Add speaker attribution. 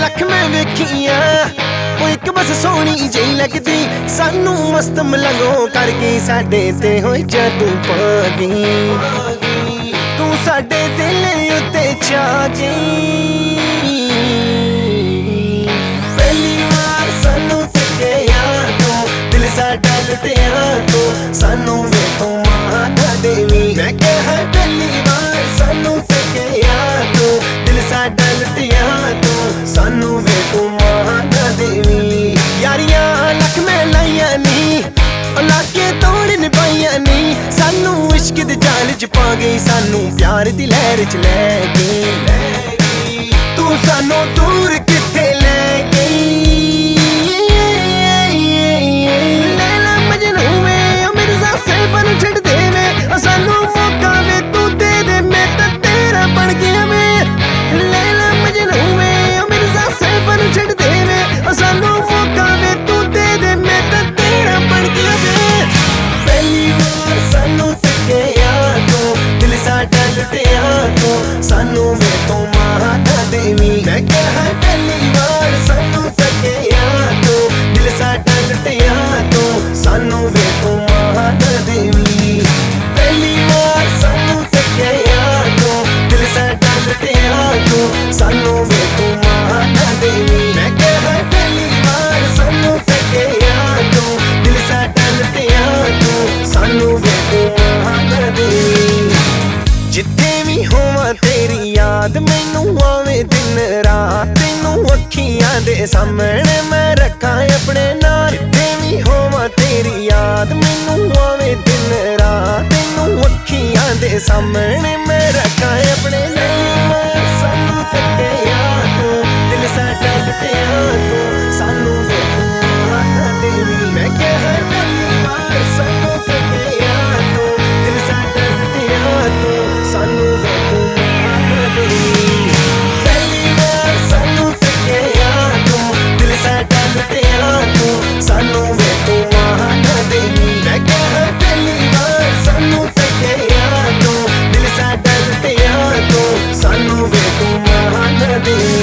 Speaker 1: लख मैं वेखिया एक बस सोहनी जी लगदी सानू मस्त मलंगो करके साडे ते होई जादू पा गई तू साडे दिल उत्ते छा गई। पहली बार सानू तकिया तू दिल साडा लुटिया तू सानू वेखो माता देवी मैं कहा पहली बार सानू तकिया तू दिल साडा लुटिया तू सानू वेखो माता देवी। यारियां लख मैं लाइया नी लाके तोड़ निभाइया नी सानू इश्क दे जाल च पा गई सानू प्यार दी लहर च ले गई तू सानू दूर किथे ले गई। लैला मजनू वे मिर्ज़ा सैयद नूं छड्ड दे वे सानू मौका वे तू दे दे मैं तां तेरा बन गया वे। लैला मजनू वे मिर्ज़ा सैयद नूं छड्ड दे वे सानू मौका वे तू दे दे मैं तां तेरा बन गया वे। पहली बार सानू तकिया तू दिल साडा लुटिया तू सानू वेखो माता देवी मैं कहा पहली बार सानू तकिया तू दिल साडा लुटिया तू सानू वेखो माता देवी। पहली बार सानू तकिया तू दिल साडा लुटिया तू सानू वेखो माता देवी मैं कहा पहली बार सानू तकिया तू दिल साडा लुटिया तू सानू वेखो माता देवी। जिथे भी होवां तेरी याद मैनू आवे दिन रात तैनू अखियां दे सामने मैं रखां अपने नाल। जिथे भी होवां तेरी याद मैनू आवे दिन रात तैनू अखियां दे सामने मैं रखां अपने नाल। सानू तकिया तू दिल साडा लुटिया तू सानू वेखो माता देवी मैं कहा पहली बार सानू तकिया तू दिल साडा लुटिया तू सानू वेखो माता देवी। पहली बार सानू तकिया तू दिल साडा लुटिया तू सानू वेखो माता देवी मैं कहा पहली बार सानू तकिया तू दिल साडा लुटिया तू सानू वेखो माता देवी।